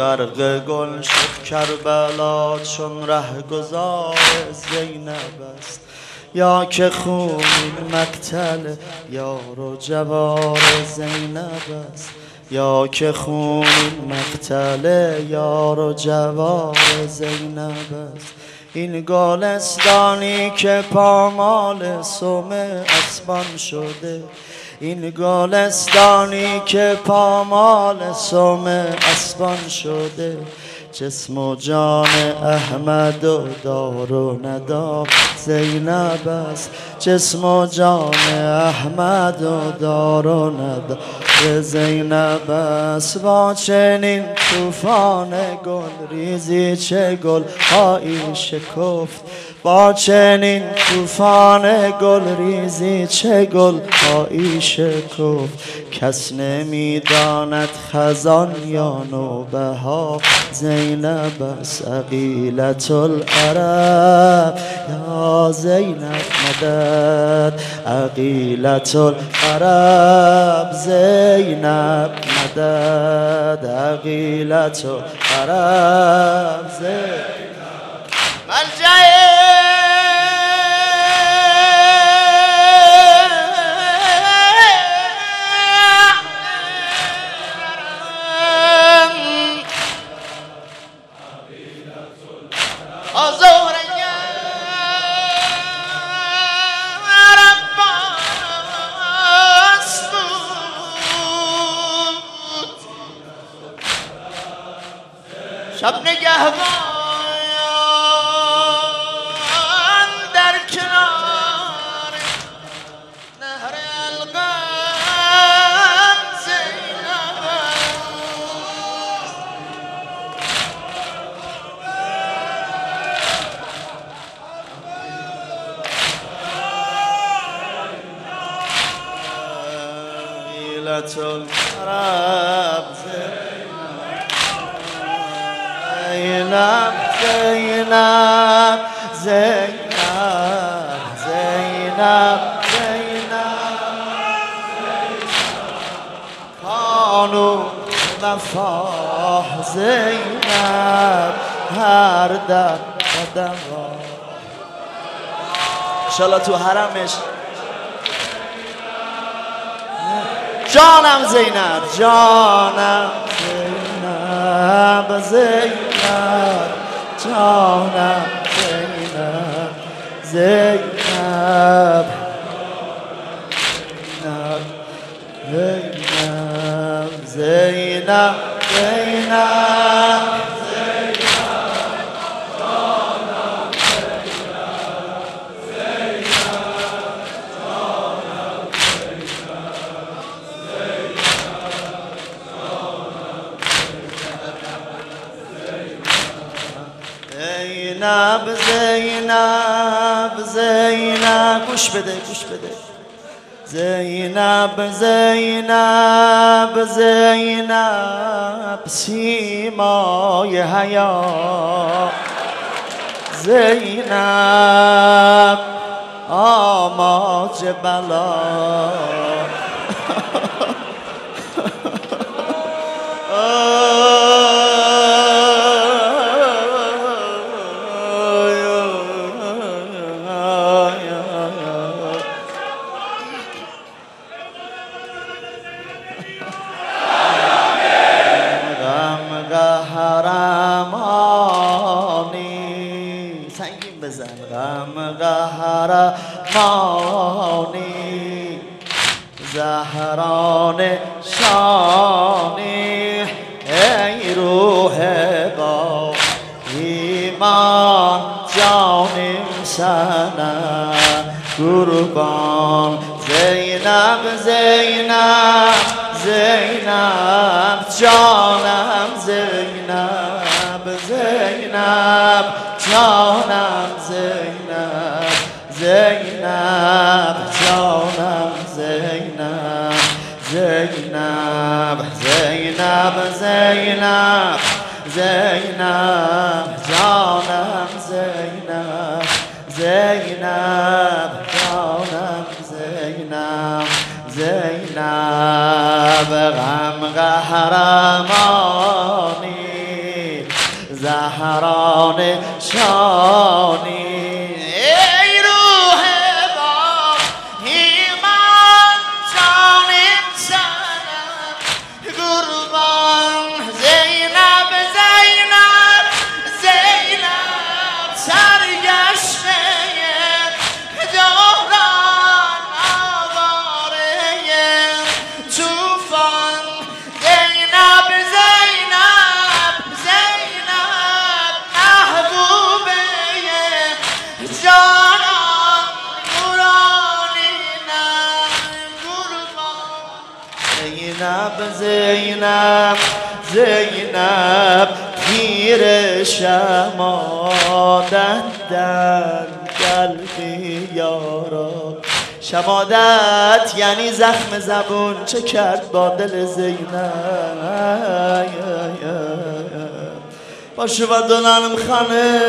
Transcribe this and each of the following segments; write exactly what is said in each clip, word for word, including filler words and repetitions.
برق گل شد کربلا چون رهگذار زینب است یا که خونین مقتل یار و جوار زینب است یا که خونین مقتل یار و جوار زینب است این گلستانی که پامال سم اسبان شده این گلستانی که پامال سم اسبان شده جسم و جان احمد و دار و ندا زینب است جسم و جان احمد و دار و ندا زینب است با چنین طوفان گل ریزی چه گل هایی شکفت با چنین طوفان گل ریزی چه گل هایی شکفت کس نمیداند خزان یا نوبهار زینب است عقیلة العرب یا زینب مدد عقیلة العرب زینب مدد عقیلة العرب زینب ملجأ شب نگهبان در کنار نهر القم زینب عقیلة العرب زینب زینب زینب زینب زینب کانو وفا زینب هر در قدم را انشالله تو حرمش جانم زینب جانم زینب زینب جانم زینب زینب زینب زینب زینب زینب زینب زینب گوش بده گوش بده زینب زینب زینب سیمای حیا زینب آماج بلا سنگین بزن غم قهرمانی زهران شانی ای روح با ایمان جانم سنه قربان زینب زینب زینب جانم زینب زینب جانم زینب زینب جانم زینب زینب زینب زینب زینب جانم زینب زینب جانم زینب زینب غم قهرمانی شهران شانی ای روح باقی من جانم سنم قربان زینب زینب زینب سرگشته دوران آواره توفان زینب زینب زینب محبوبه جانان نورانینم قربان زینب زینب زینب پیر شمادت قلبی یارا شمادت یعنی زخم زبون چه کرد با دل زینب باشه و دلم خانه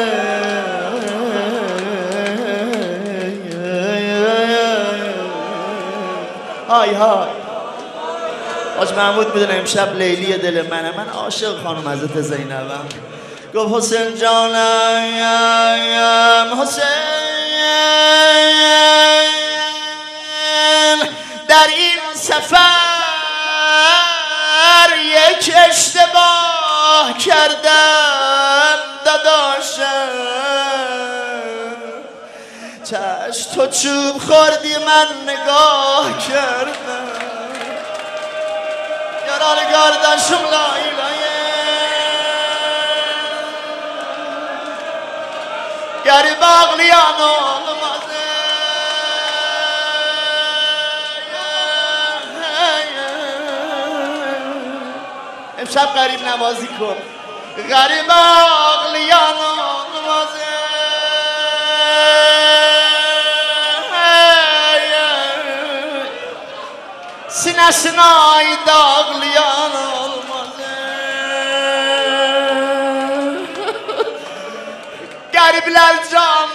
های های آج محمود میدونه امشب لیلی دل منه من عاشق خانم حضرت زینبم گفت حسین جانم حسین در این سفر یک اشتباه کردم داداشم چش تو چوب خوردی من نگاه کردم یاران گردشم لایلایه گریب اغلیان olmazı امشب غریب نوازی کن غریب اغلیان olmazı sinesine ait ağlayan olmazı garipler can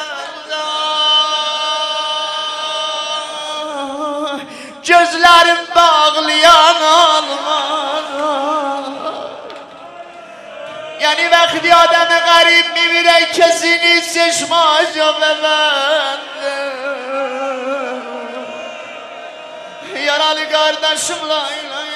veren gözlerim bağlayan olmaz yani وقتی آدم غریب میمیره کسی نیست چشماشو ببنده یاران گردشم لای لای